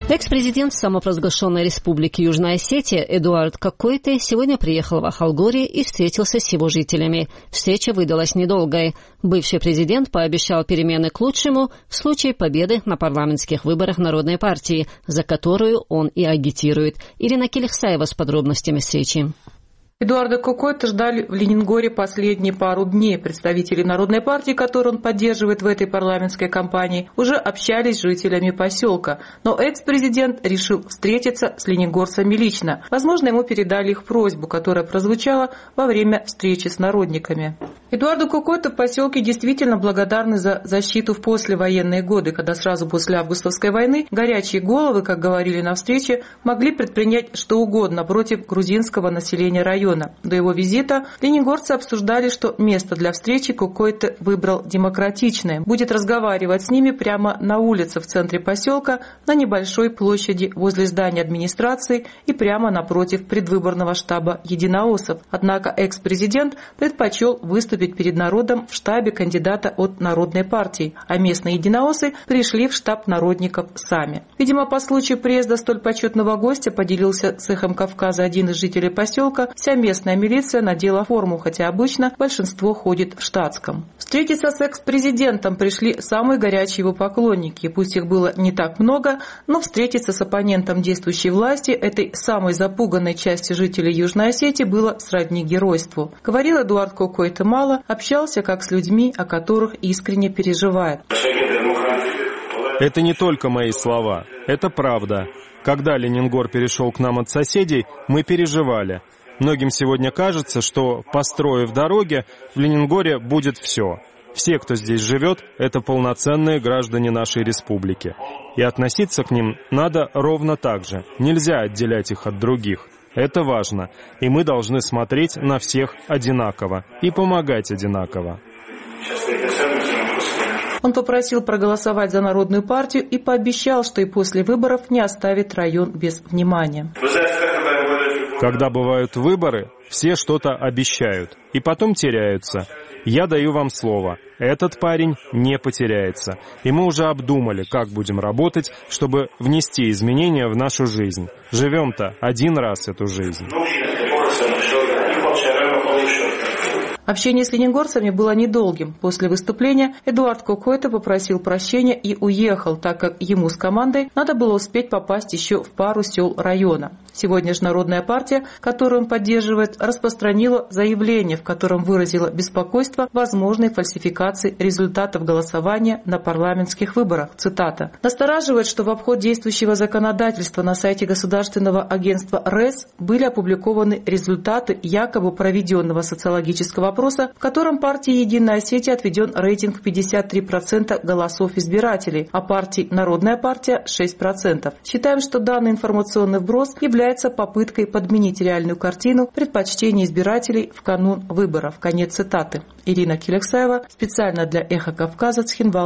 Экс-президент самопровозглашенной республики Южная Осетия Эдуард Кокойте сегодня приехал в Ахалгори и встретился с его жителями. Встреча выдалась недолгой. Бывший президент пообещал перемены к лучшему в случае победы на парламентских выборах Народной партии, за которую он и агитирует. Ирина Келехсаева с подробностями встречи. Эдуарда Кокойте ждали в Ленингоре последние пару дней. Представители Народной партии, которую он поддерживает в этой парламентской кампании, уже общались с жителями поселка. Но экс-президент решил встретиться с ленигорцами лично. Возможно, ему передали их просьбу, которая прозвучала во время встречи с народниками. Эдуарду Кокойте в поселке действительно благодарны за защиту в послевоенные годы, когда сразу после августовской войны горячие головы, как говорили на встрече, могли предпринять что угодно против грузинского населения района. До его визита ленигорцы обсуждали, что место для встречи Кокойте выбрал демократичное. Будет разговаривать с ними прямо на улице в центре поселка, на небольшой площади возле здания администрации и прямо напротив предвыборного штаба единоосов. Однако экс-президент предпочел выступить перед народом в штабе кандидата от Народной партии, а местные единоосы пришли в штаб народников сами. Видимо, по случаю приезда столь почетного гостя, поделился с «Эхом Кавказа» один из жителей поселка, вся местная милиция надела форму, хотя обычно большинство ходит в штатском. Встретиться с экс-президентом пришли самые горячие его поклонники. Пусть их было не так много, но встретиться с оппонентом действующей власти, этой самой запуганной части жителей Южной Осетии, было сродни геройству. Говорил Эдуард Кокойте мало, общался как с людьми, о которых искренне переживает. Это не только мои слова, это правда. Когда Ленингор перешел к нам от соседей, мы переживали. Многим сегодня кажется, что, построив дороги, в Ленингоре будет все. Все, кто здесь живет, это полноценные граждане нашей республики. И относиться к ним надо ровно так же. Нельзя отделять их от других. Это важно. И мы должны смотреть на всех одинаково и помогать одинаково. Он попросил проголосовать за Народную партию и пообещал, что и после выборов не оставит район без внимания. Когда бывают выборы, все что-то обещают и потом теряются. Я даю вам слово, этот парень не потеряется. И мы уже обдумали, как будем работать, чтобы внести изменения в нашу жизнь. Живем-то один раз эту жизнь. Общение с ленигорцами было недолгим. После выступления Эдуард Кокойте попросил прощения и уехал, так как ему с командой надо было успеть попасть еще в пару сел района. Сегодня же Народная партия, которую он поддерживает, распространила заявление, в котором выразила беспокойство возможной фальсификации результатов голосования на парламентских выборах. Цитата. «Настораживает, что в обход действующего законодательства на сайте государственного агентства РЭС были опубликованы результаты якобы проведенного социологического опроса, в котором партии «Единая Осетия» отведен рейтинг 53% голосов избирателей, а партии «Народная партия» 6%. Считаем, что данный информационный вброс является попыткой подменить реальную картину предпочтений избирателей в канун выборов». Конец цитаты. Ирина Келехсаева специально для «Эхо Кавказа», Цхинвал.